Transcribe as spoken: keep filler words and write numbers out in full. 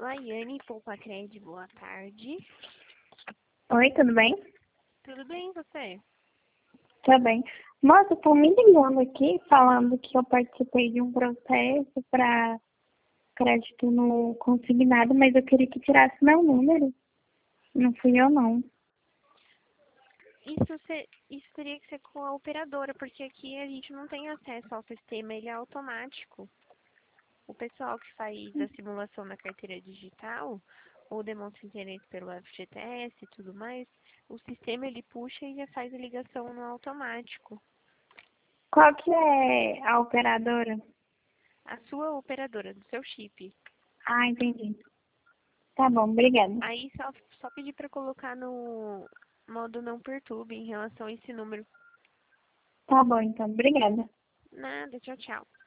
Laiane Poupacred, boa tarde. Oi, tudo bem? Tudo bem, você? Tá bem. Moça, tô me ligando aqui falando que eu participei de um processo para crédito no consignado, mas eu queria que tirasse meu número. Não fui eu, não. Isso, se- isso teria que ser com a operadora, porque aqui a gente não tem acesso ao sistema, ele é automático. O pessoal que faz a simulação na carteira digital, ou demonstra interesse pelo F G T S e tudo mais, o sistema ele puxa e já faz a ligação no automático. Qual que é a operadora? A sua operadora, do seu chip. Ah, entendi. Tá bom, obrigada. Aí só, só pedir para colocar no modo não perturbe em relação a esse número. Tá bom, então. Obrigada. Nada, tchau, tchau.